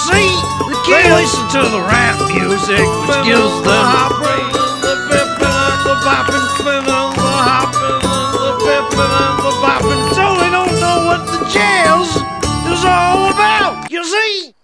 see, they listen to the rap music, which gives them the brain. The bipping and the bopping, spinning, the hopping and the bipping and the bopping, so they don't know what the jazz is all about, you see.